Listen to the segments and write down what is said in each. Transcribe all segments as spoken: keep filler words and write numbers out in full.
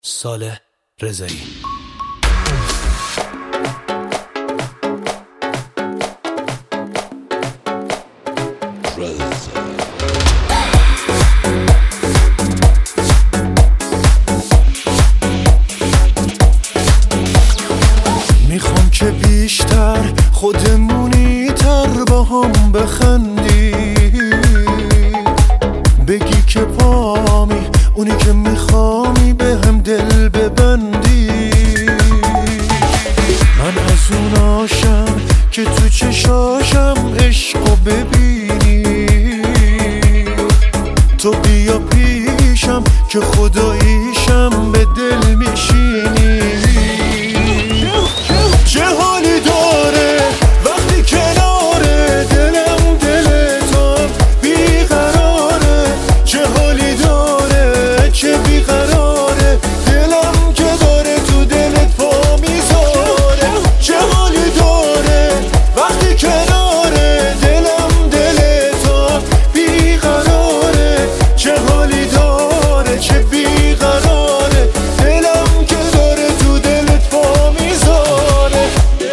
صالح رضایی. میخوام که بیشتر خودمونی تر با هم بخندی، بگی که پامی اونی که میخوامی به هم دل ببندی. من از اوناشم که تو چشاشم عشقو ببینی، تو بیا پیشم که خداییشم به دل میشینی. چه حالی داره وقتی کناره دلم دل تو بیقراره، چه حالی داره چه بیقراره دلم که داره تو دلت پا میذاره. چه حالی داره وقتی کناره دلم دل تو بیقراره، چه حالی داره چه بیقراره دلم که داره تو دلت پا میذاره.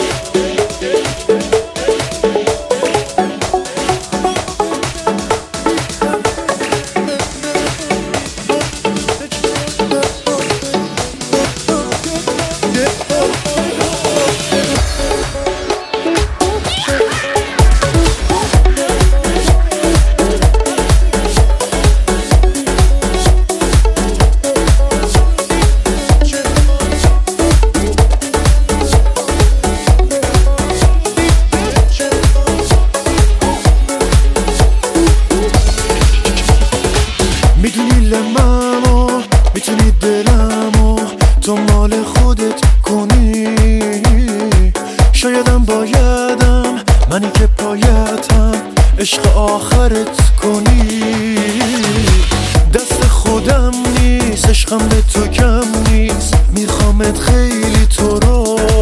میدونی لممو میتونی دلمو تو مال خودت کنی، شایدم بایدم منی که پایتم عشق آخرت کنی. دست خودم نیست عشقم به تو کم نیست، میخوامت خیلی تو رو